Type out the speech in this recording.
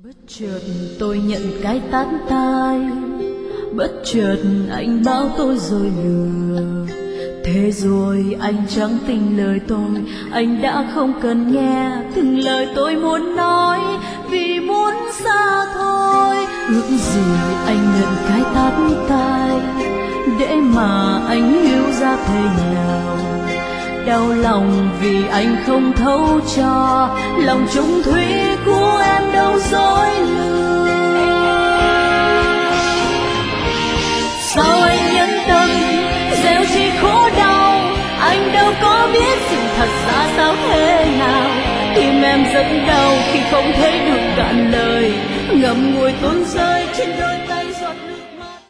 Bất chợt tôi nhận cái tát tai, bất chợt anh bảo tôi rồi lừa. Thế rồi anh chẳng tin lời tôi, anh đã không cần nghe từng lời tôi muốn nói, vì muốn xa thôi. Ước gì anh nhận cái tát tai, để mà anh hiểu ra thế nào. Đau lòng vì anh không thấu cho, lòng trung thủy của em đâu dối lừa. Sao anh nhẫn tâm gieo chỉ khổ đau, anh đâu có biết sự thật ra sao thế nào. Tim em rất đau khi không thấy được cạn lời, ngậm ngùi tuôn rơi trên đôi tay giọt nước.